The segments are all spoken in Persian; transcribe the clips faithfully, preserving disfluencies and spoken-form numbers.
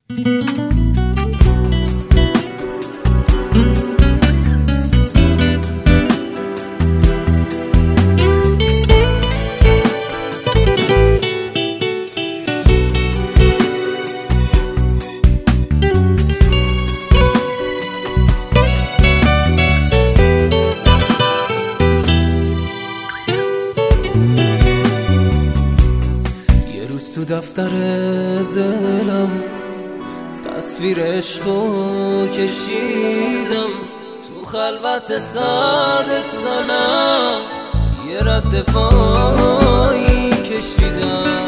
تو دفتر دلم تصویر عشقو کشیدم، تو خلوت سردت زنم یه رد پایی کشیدم،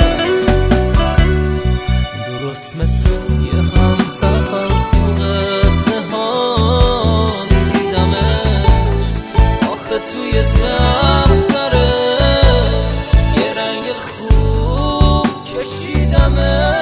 درست مثل یه همسفر تو قصه ها میدیدمش، آخه توی دفترش یه رنگ خوب کشیدمش،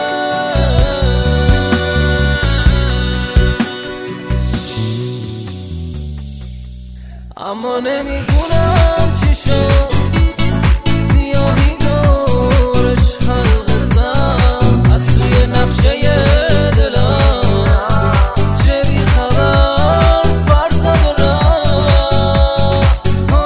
اما نمیدونم چی شد، سیاهی دورش حلقه زد از توی نقشه دلم، چه بی خبر پر زد و رفت.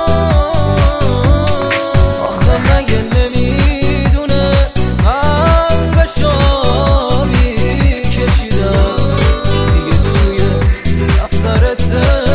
آخه مگه نمیدونست قلبشو آبی کشیدم، دیگه توی دفتر دل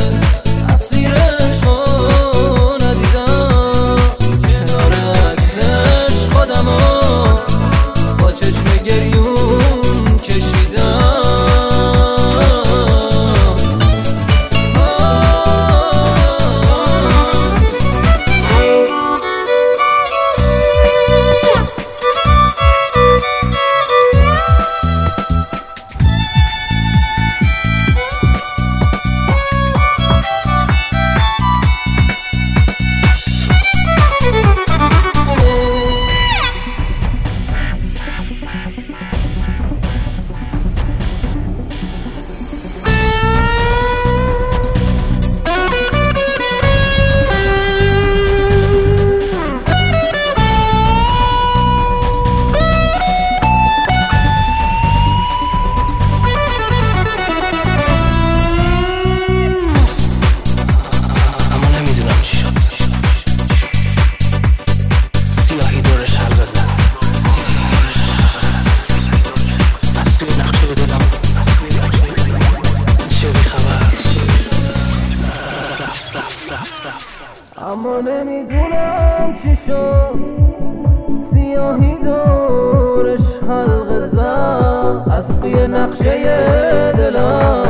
اما نمیدونم چی شد، سیاهی دورش حلقه زد از توی نقشه دلم.